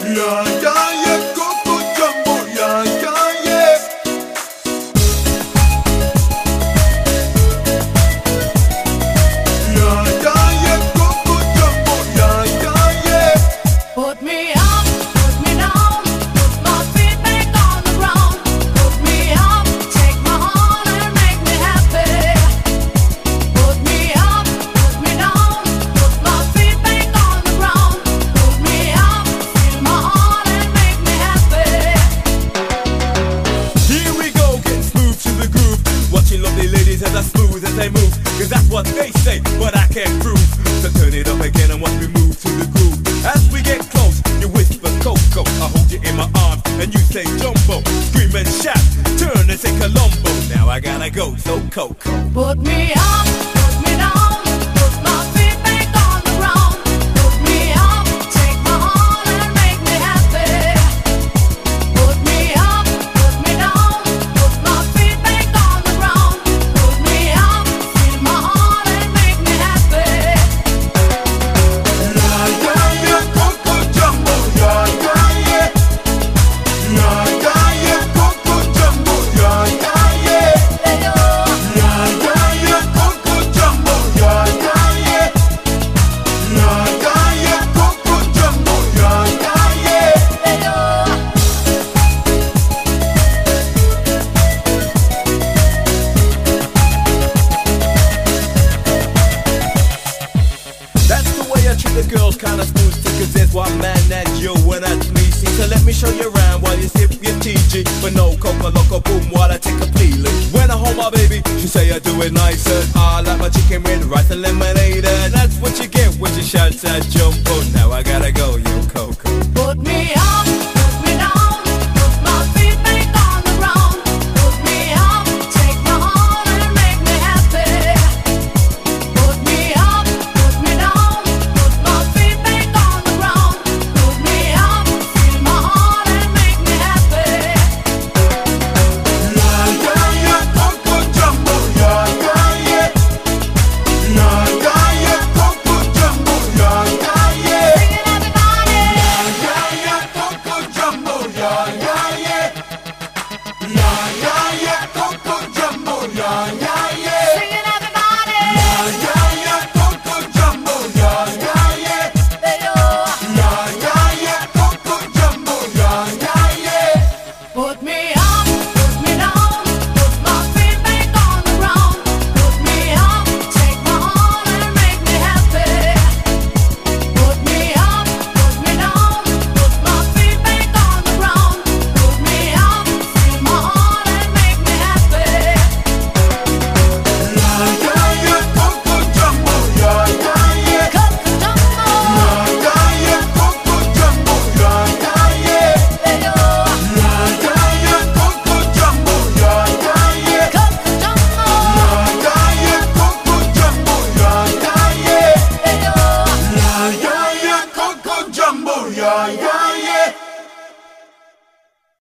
Yeah, yeah, yeah, Coco Jumbo, yeah, yeah, yeah. Yeah, yeah, yeah, Coco Jumbo, yeah, yeah, yeah. Put me up, put me down, put my feet back on the ground. Put me up, take my heart and make me happy. Put me up, put me down, put my feet back on the ground. Put me up, feel my heart and make me happy. Here we go, getting smooth to the groove. Watching lovely ladies as I smooth as they move. Cause that's what they say, but I can't prove. So turn it up again and watch me move to the groove. As we get close, you whisper Coco. I hold you in my arms and you say Jumbo. Scream and shout, turn and say Colombo. Now I gotta go, so Coco. Put me up, put me down, put my feet back on the ground. Put me up, take my heart and make me happy. Put me up, put me down, put my feet back on the ground. Put me up, feel my heart and make me happy. Yeah, yeah, yeah, Coco Jumbo, yeah, yeah, yeah. Yeah, yeah, yeah, Coco Jumbo, yeah, yeah, yeah. Yeah, yeah, yeah, Coco Jumbo, yeah, yeah, yeah. Yeah, yeah, yeah, Coco Jumbo, yeah, yeah, yeah. That's the way I treat the girls, kinda smooth. Cause there's one man that you and that's me. See, so let me show you around while you sip your TG. But no coca loco boom while I take a peeling. When I hold my baby, she say I do it nicer. I like my chicken with rice and lemonade. And that's what you get when she shouts at you.